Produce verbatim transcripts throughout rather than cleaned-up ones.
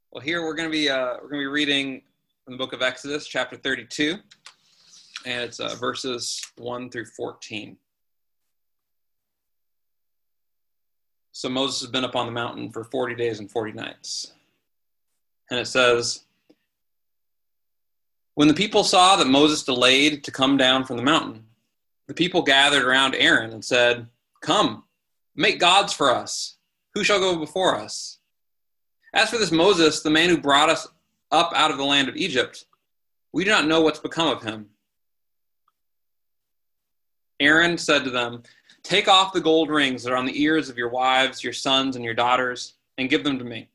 Well, here we're going to be uh, we're going to be reading from the book of Exodus, chapter thirty-two, and it's uh, verses one through fourteen. So Moses has been up on the mountain for forty days and forty nights, and it says, "When the people saw that Moses delayed to come down from the mountain, the people gathered around Aaron and said, 'Come, make gods for us. Who shall go before us? As for this Moses, the man who brought us up out of the land of Egypt, we do not know what's become of him.' Aaron said to them, 'Take off the gold rings that are on the ears of your wives, your sons, and your daughters, and give them to me.'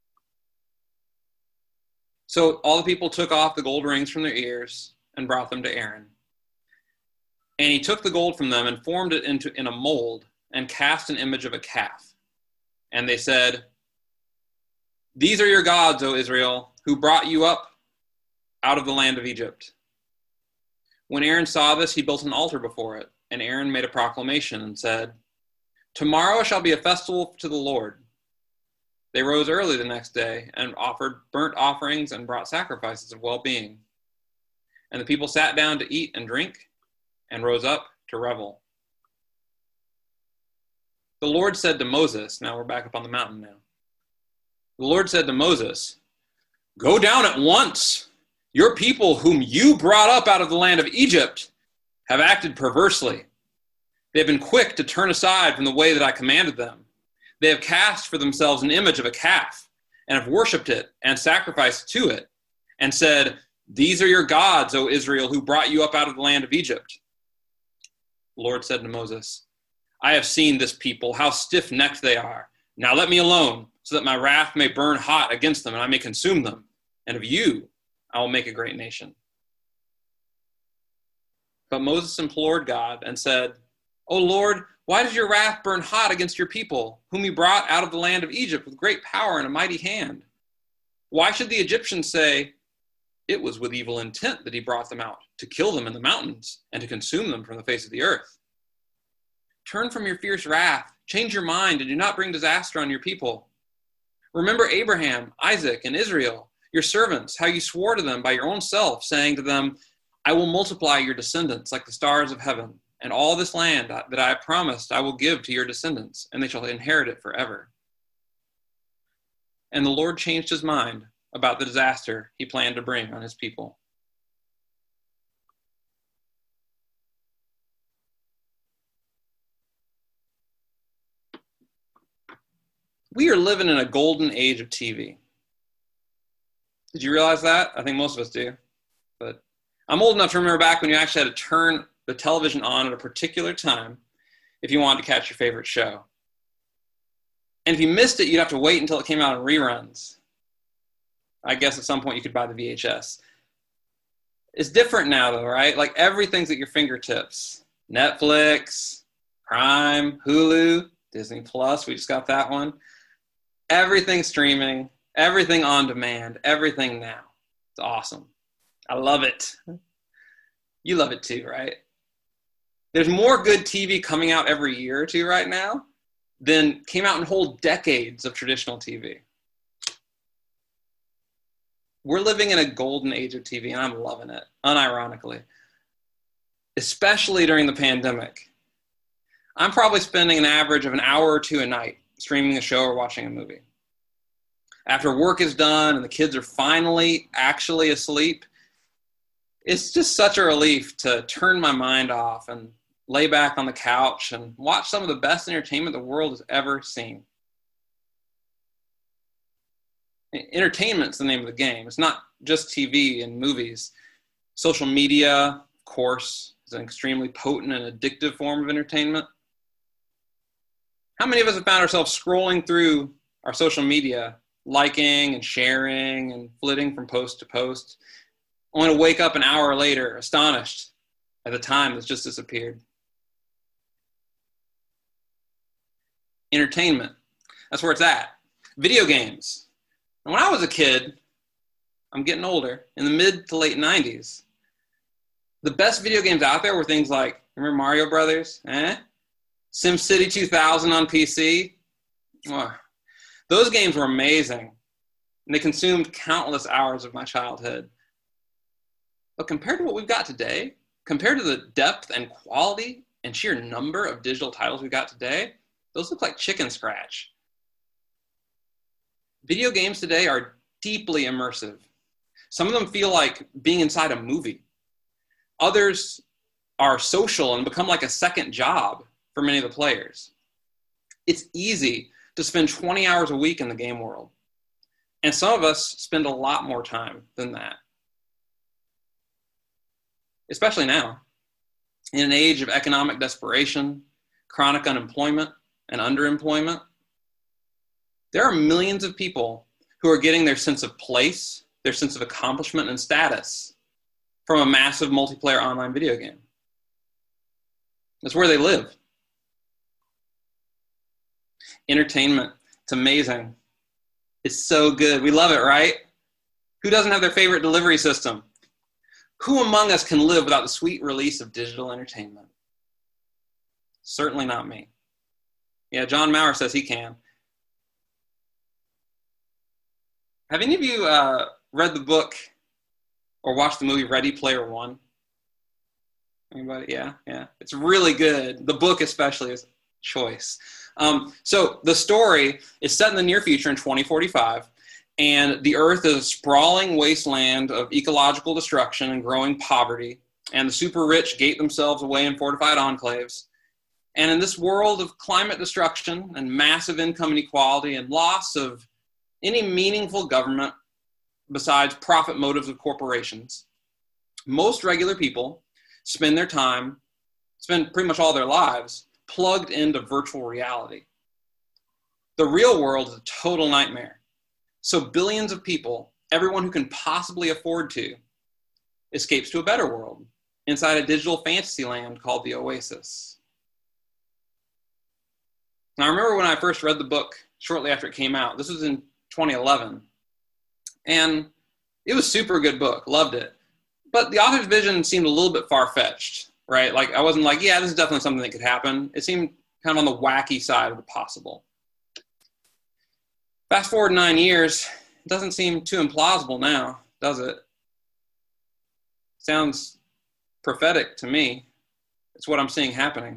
So all the people took off the gold rings from their ears and brought them to Aaron. And he took the gold from them and formed it into in a mold and cast an image of a calf. And they said, 'These are your gods, O Israel, who brought you up out of the land of Egypt.' When Aaron saw this, he built an altar before it, and Aaron made a proclamation and said, 'Tomorrow shall be a festival to the Lord.' They rose early the next day and offered burnt offerings and brought sacrifices of well-being. And the people sat down to eat and drink and rose up to revel. The Lord said to Moses," now we're back up on the mountain now. The Lord said to Moses, "Go down at once. Your people whom you brought up out of the land of Egypt have acted perversely. They have been quick to turn aside from the way that I commanded them. They have cast for themselves an image of a calf and have worshipped it and sacrificed to it and said, 'These are your gods, O Israel, who brought you up out of the land of Egypt.' The Lord said to Moses, 'I have seen this people, how stiff-necked they are. Now let me alone, so that my wrath may burn hot against them and I may consume them. And of you I will make a great nation.' But Moses implored God and said, 'O Lord, why does your wrath burn hot against your people, whom you brought out of the land of Egypt with great power and a mighty hand? Why should the Egyptians say, it was with evil intent that he brought them out, to kill them in the mountains and to consume them from the face of the earth? Turn from your fierce wrath, change your mind, and do not bring disaster on your people. Remember Abraham, Isaac, and Israel, your servants, how you swore to them by your own self, saying to them, I will multiply your descendants like the stars of heaven, and all this land that I have promised I will give to your descendants, and they shall inherit it forever.' And the Lord changed his mind about the disaster he planned to bring on his people." We are living in a golden age of T V. Did you realize that? I think most of us do. But I'm old enough to remember back when you actually had to turn the television on at a particular time if you wanted to catch your favorite show. And if you missed it, you'd have to wait until it came out in reruns. I guess at some point you could buy the V H S. It's different now though, right? Like everything's at your fingertips. Netflix, Prime, Hulu, Disney Plus, we just got that one. Everything streaming, everything on demand, everything now. It's awesome. I love it. You love it too, right? There's more good T V coming out every year or two right now than came out in whole decades of traditional T V. We're living in a golden age of T V, and I'm loving it, unironically. Especially during the pandemic. I'm probably spending an average of an hour or two a night streaming a show or watching a movie. After work is done and the kids are finally actually asleep, it's just such a relief to turn my mind off and lay back on the couch and watch some of the best entertainment the world has ever seen. Entertainment's the name of the game. It's not just T V and movies. Social media, of course, is an extremely potent and addictive form of entertainment. How many of us have found ourselves scrolling through our social media, liking and sharing and flitting from post to post, only to wake up an hour later astonished at the time that's just disappeared? Entertainment. That's where it's at. Video games. And when I was a kid, I'm getting older, in the mid to late nineties, the best video games out there were things like, remember Mario Brothers? Eh? SimCity two thousand on P C. Oh, those games were amazing. and they consumed countless hours of my childhood. But compared to what we've got today, compared to the depth and quality and sheer number of digital titles we've got today, those look like chicken scratch. Video games today are deeply immersive. Some of them feel like being inside a movie. Others are social and become like a second job for many of the players. It's easy to spend twenty hours a week in the game world. And some of us spend a lot more time than that. Especially now, in an age of economic desperation, chronic unemployment, and underemployment, there are millions of people who are getting their sense of place, their sense of accomplishment and status from a massive multiplayer online video game. That's where they live. Entertainment, it's amazing. It's so good. We love it, right? Who doesn't have their favorite delivery system? Who among us can live without the sweet release of digital entertainment? Certainly not me. Yeah, John Maurer says he can. Have any of you uh, read the book or watched the movie Ready Player One? Anybody? Yeah, yeah. It's really good. The book especially is choice. Um, so the story is set in the near future in twenty forty-five, and the Earth is a sprawling wasteland of ecological destruction and growing poverty, and the super rich gate themselves away in fortified enclaves. And in this world of climate destruction and massive income inequality and loss of any meaningful government besides profit motives of corporations, most regular people spend their time, spend pretty much all their lives, plugged into virtual reality. The real world is a total nightmare. So billions of people, everyone who can possibly afford to, escapes to a better world inside a digital fantasy land called the Oasis. Now, I remember when I first read the book shortly after it came out. This was in twenty eleven. And it was a super good book. Loved it. But the author's vision seemed a little bit far-fetched, right? Like, I wasn't like, yeah, this is definitely something that could happen. It seemed kind of on the wacky side of the possible. Fast forward nine years, it doesn't seem too implausible now, does it? Sounds prophetic to me. It's what I'm seeing happening.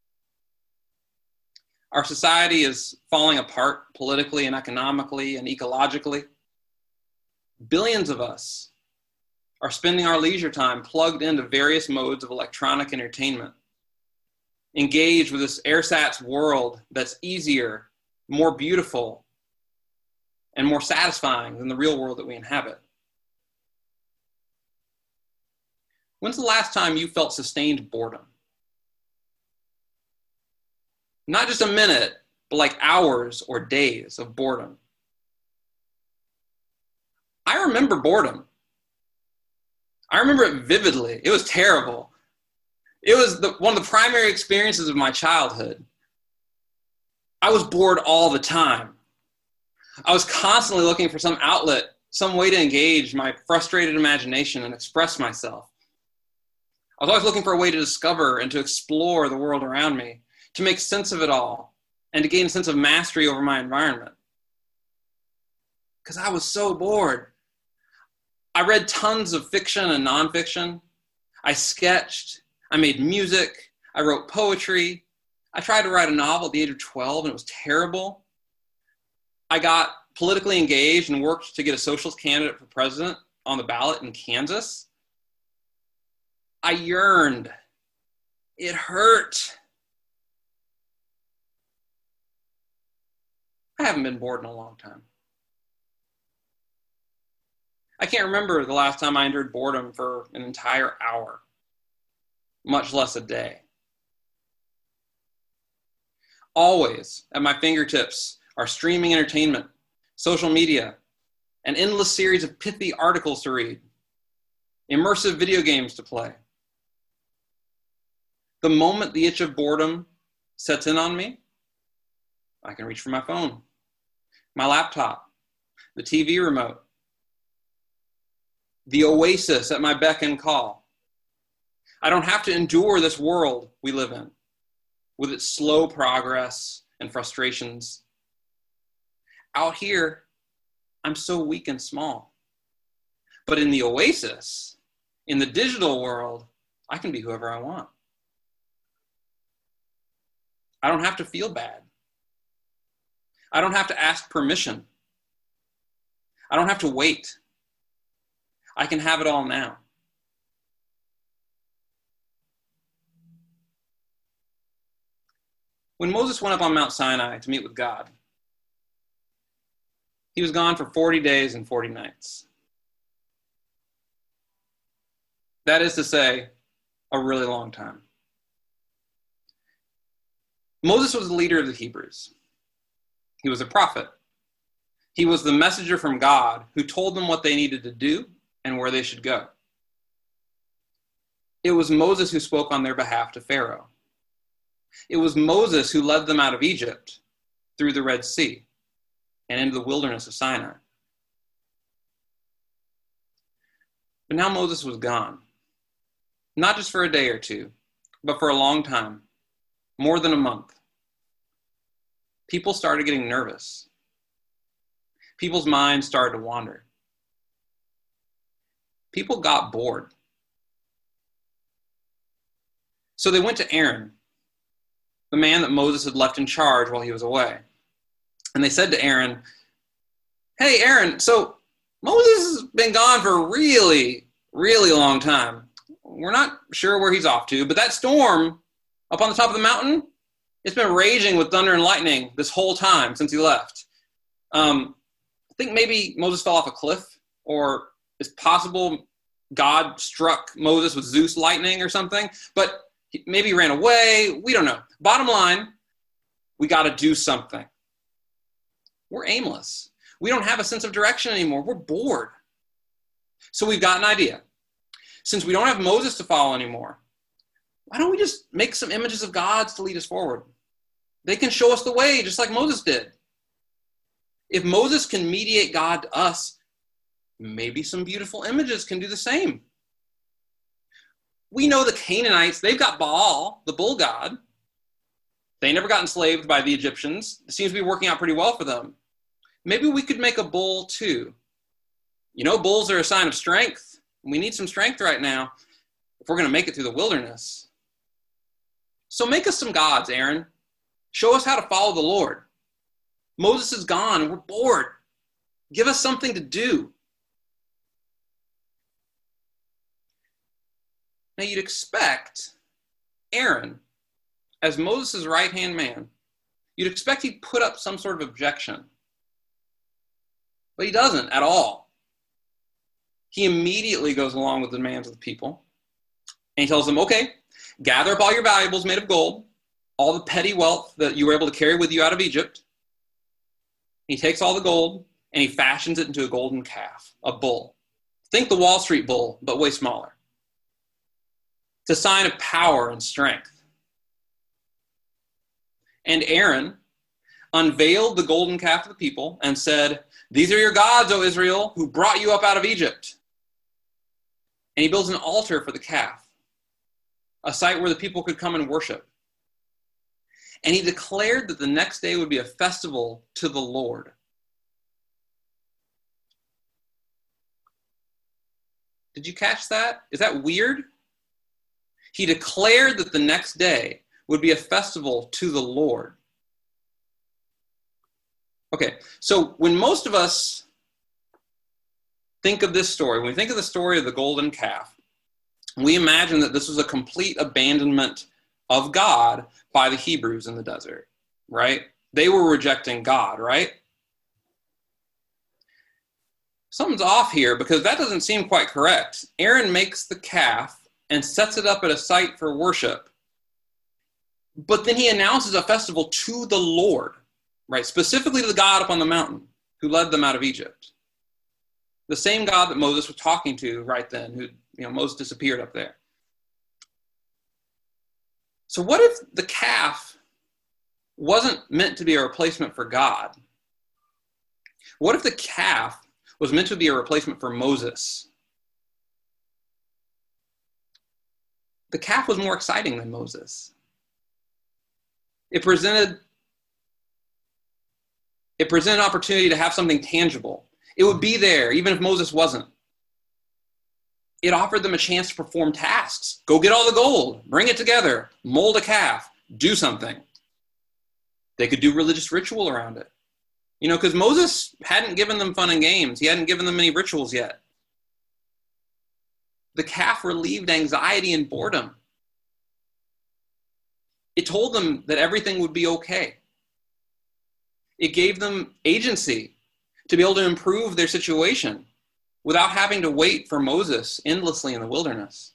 Our society is falling apart politically and economically and ecologically. Billions of us are spending our leisure time plugged into various modes of electronic entertainment, engaged with this ersatz world that's easier, more beautiful, and more satisfying than the real world that we inhabit. When's the last time you felt sustained boredom? Not just a minute, but like hours or days of boredom. I remember boredom. I remember it vividly. It was terrible. It was the, one of the primary experiences of my childhood. I was bored all the time. I was constantly looking for some outlet, some way to engage my frustrated imagination and express myself. I was always looking for a way to discover and to explore the world around me, to make sense of it all, and to gain a sense of mastery over my environment. Because I was so bored. I read tons of fiction and nonfiction. I sketched. I made music. I wrote poetry. I tried to write a novel at the age of twelve, and it was terrible. I got politically engaged and worked to get a socialist candidate for president on the ballot in Kansas. I yearned. It hurt. I haven't been bored in a long time. I can't remember the last time I endured boredom for an entire hour, much less a day. Always at my fingertips are streaming entertainment, social media, an endless series of pithy articles to read, immersive video games to play. The moment the itch of boredom sets in on me, I can reach for my phone, my laptop, the T V remote, the Oasis at my beck and call. I don't have to endure this world we live in with its slow progress and frustrations. Out here, I'm so weak and small. But in the oasis, in the digital world, I can be whoever I want. I don't have to feel bad. I don't have to ask permission. I don't have to wait. I can have it all now. When Moses went up on Mount Sinai to meet with God, he was gone for forty days and forty nights. That is to say, a really long time. Moses was the leader of the Hebrews. He was a prophet. He was the messenger from God who told them what they needed to do and where they should go. It was Moses who spoke on their behalf to Pharaoh. It was Moses who led them out of Egypt through the Red Sea and into the wilderness of Sinai. But now Moses was gone, not just for a day or two, but for a long time, more than a month. People started getting nervous. People's minds started to wander. People got bored. So they went to Aaron, the man that Moses had left in charge while he was away. And they said to Aaron, "Hey, Aaron, so Moses has been gone for a really, really long time. We're not sure where he's off to, but that storm up on the top of the mountain, it's been raging with thunder and lightning this whole time since he left. Um, I think maybe Moses fell off a cliff, or it's possible God struck Moses with Zeus lightning or something, but maybe he ran away. We don't know. Bottom line, we got to do something. We're aimless. We don't have a sense of direction anymore. We're bored. So we've got an idea. Since we don't have Moses to follow anymore, why don't we just make some images of gods to lead us forward? They can show us the way, just like Moses did. If Moses can mediate God to us, maybe some beautiful images can do the same. We know the Canaanites, they've got Baal, the bull god. They never got enslaved by the Egyptians. It seems to be working out pretty well for them. Maybe we could make a bull too. You know, bulls are a sign of strength. We need some strength right now if we're going to make it through the wilderness. So make us some gods, Aaron. Show us how to follow the Lord. Moses is gone and we're bored. Give us something to do. Now you'd expect Aaron, as Moses' right-hand man, you'd expect he'd put up some sort of objection. But he doesn't at all. He immediately goes along with the demands of the people. And he tells them, okay, gather up all your valuables made of gold, all the petty wealth that you were able to carry with you out of Egypt. He takes all the gold and he fashions it into a golden calf, a bull. Think the Wall Street bull, but way smaller. It's a sign of power and strength. And Aaron unveiled the golden calf to the people and said, "These are your gods, O Israel, who brought you up out of Egypt." And he builds an altar for the calf, a site where the people could come and worship. And he declared that the next day would be a festival to the Lord. Did you catch that? Is that weird? He declared that the next day would be a festival to the Lord. Okay, so when most of us think of this story, when we think of the story of the golden calf, we imagine that this was a complete abandonment of God by the Hebrews in the desert, right? They were rejecting God, right? Something's off here because that doesn't seem quite correct. Aaron makes the calf and sets it up at a site for worship. But then he announces a festival to the Lord, right? Specifically to the God up on the mountain who led them out of Egypt. The same God that Moses was talking to right then, who, you know, Moses disappeared up there. So what if the calf wasn't meant to be a replacement for God? What if the calf was meant to be a replacement for Moses? The calf was more exciting than Moses. It presented, it presented an opportunity to have something tangible. It would be there, even if Moses wasn't. It offered them a chance to perform tasks. Go get all the gold, bring it together, mold a calf, do something. They could do religious ritual around it. You know, because Moses hadn't given them fun and games. He hadn't given them any rituals yet. The calf relieved anxiety and boredom. It told them that everything would be okay. It gave them agency to be able to improve their situation without having to wait for Moses endlessly in the wilderness.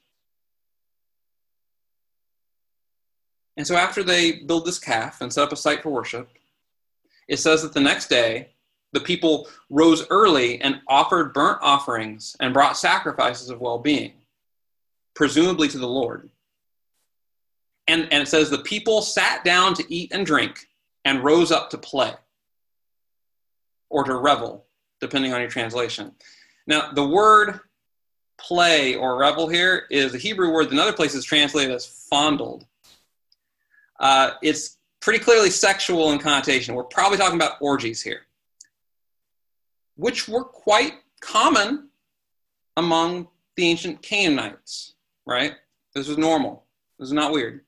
And so after they build this calf and set up a site for worship, it says that the next day, the people rose early and offered burnt offerings and brought sacrifices of well-being, presumably to the Lord. And, and it says the people sat down to eat and drink and rose up to play or to revel, depending on your translation. Now, the word play or revel here is a Hebrew word that in other places translated as fondled. Uh, it's pretty clearly sexual in connotation. We're probably talking about orgies here, which were quite common among the ancient Canaanites, right? This was normal. This is not weird.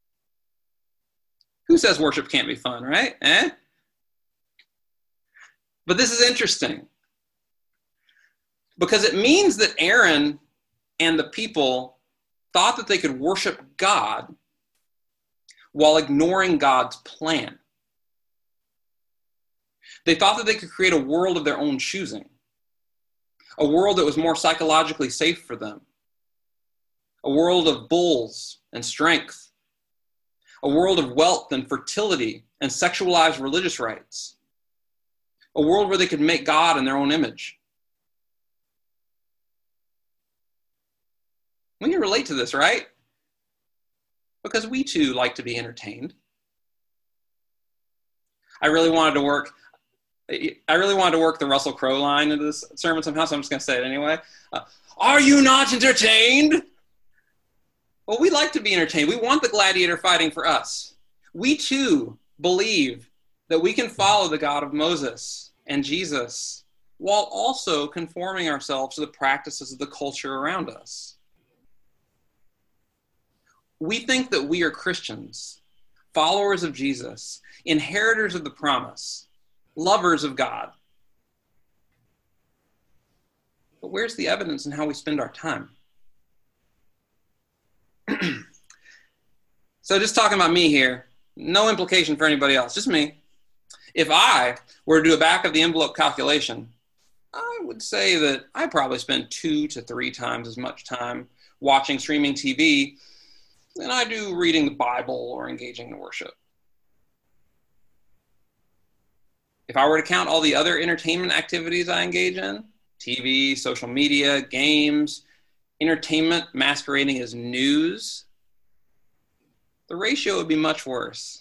Who says worship can't be fun, right? Eh? But this is interesting because it means that Aaron and the people thought that they could worship God while ignoring God's plan. They thought that they could create a world of their own choosing, a world that was more psychologically safe for them, a world of bulls and strength, a world of wealth and fertility and sexualized religious rites, a world where they could make God in their own image. We can relate to this, right? Because we too like to be entertained. I really wanted to work, I really wanted to work the Russell Crowe line into this sermon somehow, so I'm just going to say it anyway. Uh, Are you not entertained? Well, we like to be entertained. We want the gladiator fighting for us. We too believe that we can follow the God of Moses and Jesus while also conforming ourselves to the practices of the culture around us. We think that we are Christians, followers of Jesus, inheritors of the promise, lovers of God. But where's the evidence in how we spend our time? So just talking about me here, no implication for anybody else, just me. If I were to do a back of the envelope calculation, I would say that I probably spend two to three times as much time watching streaming T V than I do reading the Bible or engaging in worship. If I were to count all the other entertainment activities I engage in, T V, social media, games, entertainment masquerading as news, the ratio would be much worse.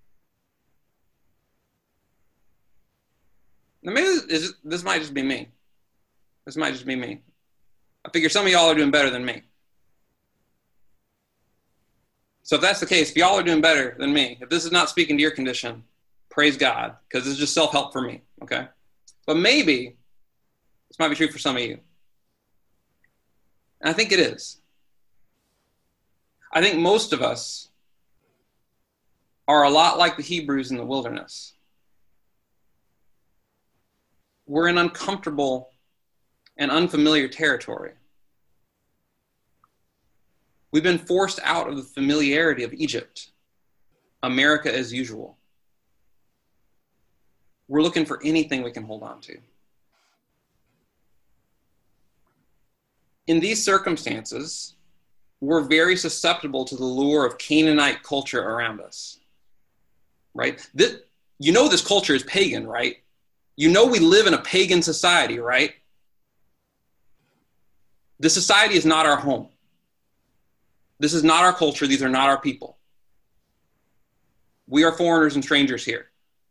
Now maybe this, this might just be me. This might just be me. I figure some of y'all are doing better than me. So if that's the case, if y'all are doing better than me, if this is not speaking to your condition, praise God, because it's just self-help for me, okay? But maybe this might be true for some of you. And I think it is. I think most of us are a lot like the Hebrews in the wilderness. We're in uncomfortable and unfamiliar territory. We've been forced out of the familiarity of Egypt, America as usual. We're looking for anything we can hold on to. In these circumstances, we're very susceptible to the lure of Canaanite culture around us, right? This, you know this culture is pagan, right? You know we live in a pagan society, right? This society is not our home. This is not our culture. These are not our people. We are foreigners and strangers here.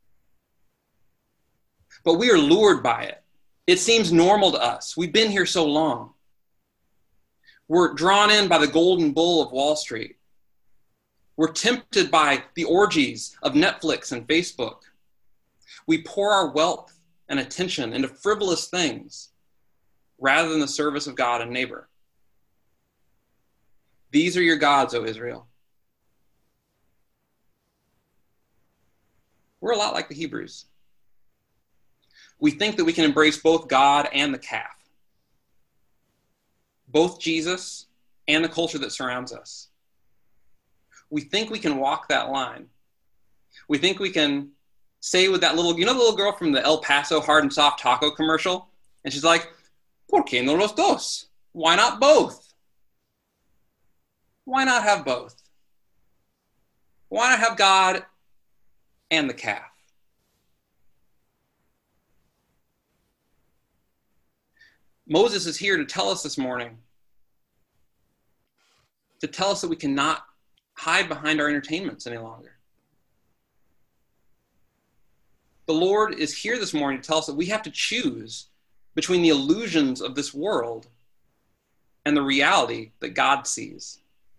But we are lured by it. It seems normal to us. We've been here so long. We're drawn in by the golden bull of Wall Street. We're tempted by the orgies of Netflix and Facebook. We pour our wealth and attention into frivolous things rather than the service of God and neighbor. These are your gods, O Israel. We're a lot like the Hebrews. We think that we can embrace both God and the calf, both Jesus and the culture that surrounds us. We think we can walk that line. We think we can say with that little, you know the little girl from the El Paso hard and soft taco commercial? And she's like, ¿Por qué no los dos? Why not both? Why not have both? Why not have God and the calf? Moses is here to tell us this morning, to tell us that we cannot hide behind our entertainments any longer. The Lord is here this morning to tell us that we have to choose between the illusions of this world and the reality that God sees.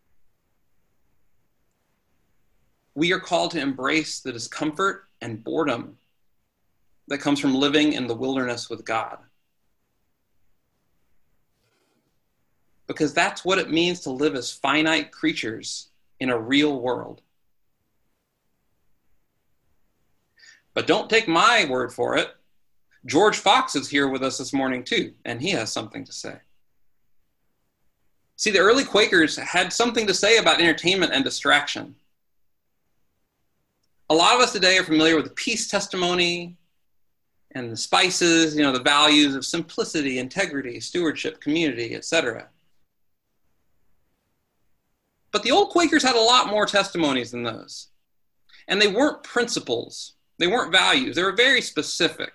We are called to embrace the discomfort and boredom that comes from living in the wilderness with God. Because that's what it means to live as finite creatures in a real world. But don't take my word for it. George Fox is here with us this morning too, and he has something to say. See, the early Quakers had something to say about entertainment and distraction. A lot of us today are familiar with the peace testimony and the spices, you know, the values of simplicity, integrity, stewardship, community, et cetera. But the old Quakers had a lot more testimonies than those. And they weren't principles. They weren't values. They were very specific.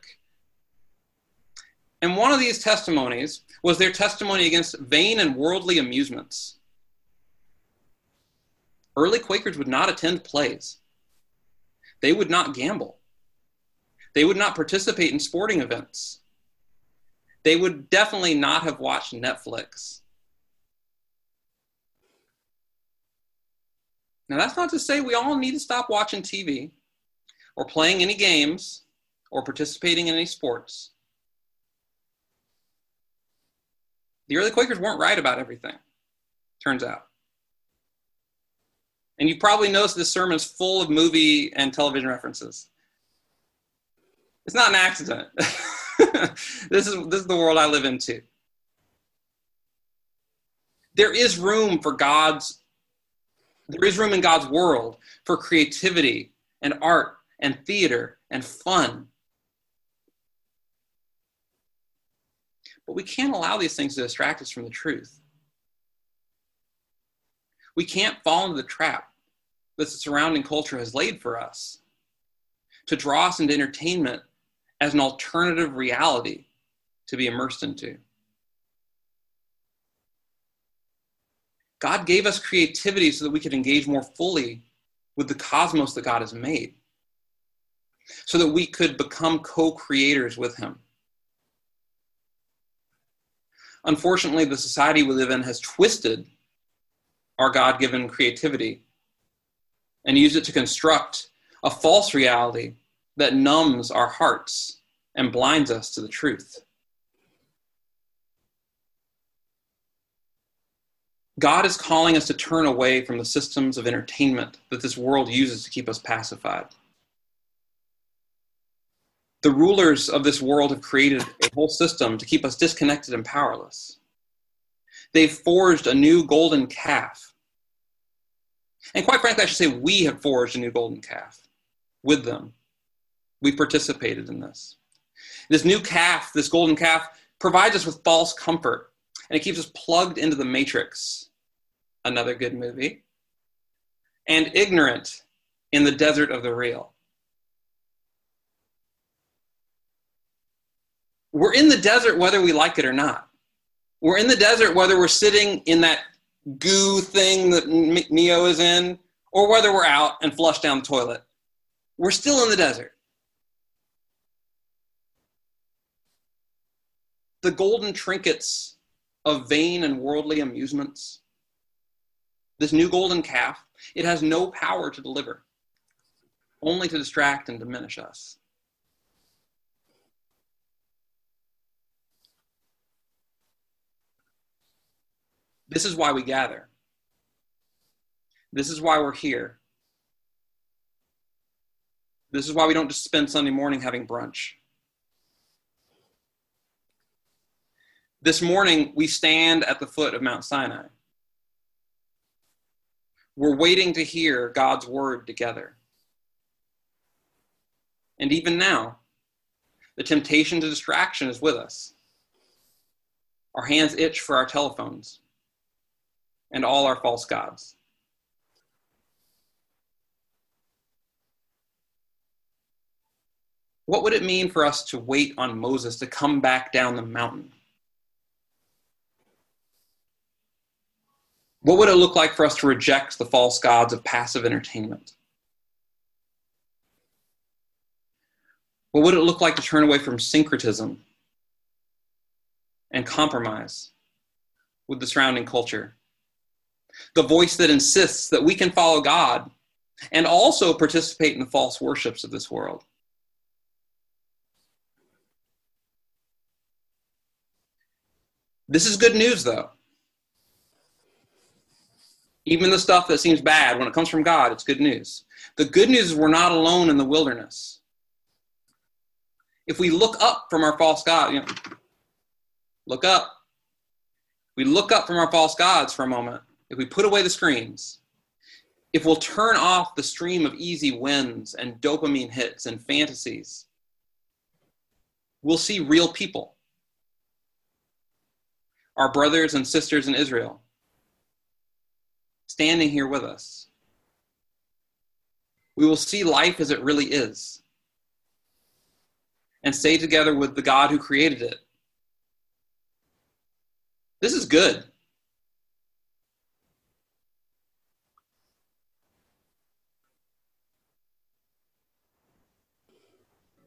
And one of these testimonies was their testimony against vain and worldly amusements. Early Quakers would not attend plays. They would not gamble. They would not participate in sporting events. They would definitely not have watched Netflix. Now, that's not to say we all need to stop watching T V or playing any games or participating in any sports. The early Quakers weren't right about everything, turns out. And you probably noticed this sermon is full of movie and television references. It's not an accident. This is, this is the world I live in too. There is room for God's, there is room in God's world for creativity and art and theater and fun. But we can't allow these things to distract us from the truth. We can't fall into the trap that the surrounding culture has laid for us to draw us into entertainment as an alternative reality to be immersed into. God gave us creativity so that we could engage more fully with the cosmos that God has made, so that we could become co-creators with him. Unfortunately, the society we live in has twisted our God-given creativity and used it to construct a false reality that numbs our hearts and blinds us to the truth. God is calling us to turn away from the systems of entertainment that this world uses to keep us pacified. The rulers of this world have created a whole system to keep us disconnected and powerless. They've forged a new golden calf. And quite frankly, I should say we have forged a new golden calf with them. We participated in this. This new calf, this golden calf, provides us with false comfort, and it keeps us plugged into the matrix, another good movie, and ignorant in the desert of the real. We're in the desert whether we like it or not. We're in the desert whether we're sitting in that goo thing that Neo is in, or whether we're out and flush down the toilet. We're still in the desert. The golden trinkets of vain and worldly amusements, this new golden calf, it has no power to deliver, only to distract and diminish us. This is why we gather. This is why we're here. This is why we don't just spend Sunday morning having brunch. This morning, we stand at the foot of Mount Sinai. We're waiting to hear God's word together. And even now, the temptation to distraction is with us. Our hands itch for our telephones and all our false gods. What would it mean for us to wait on Moses to come back down the mountain? What would it look like for us to reject the false gods of passive entertainment? What would it look like to turn away from syncretism and compromise with the surrounding culture? The voice that insists that we can follow God and also participate in the false worships of this world. This is good news, though. Even the stuff that seems bad, when it comes from God, it's good news. The good news is we're not alone in the wilderness. If we look up from our false God, you know, look up. We look up from our false gods for a moment. If we put away the screens, if we'll turn off the stream of easy wins and dopamine hits and fantasies, we'll see real people. Our brothers and sisters in Israel, standing here with us. We will see life as it really is and stay together with the God who created it. This is good.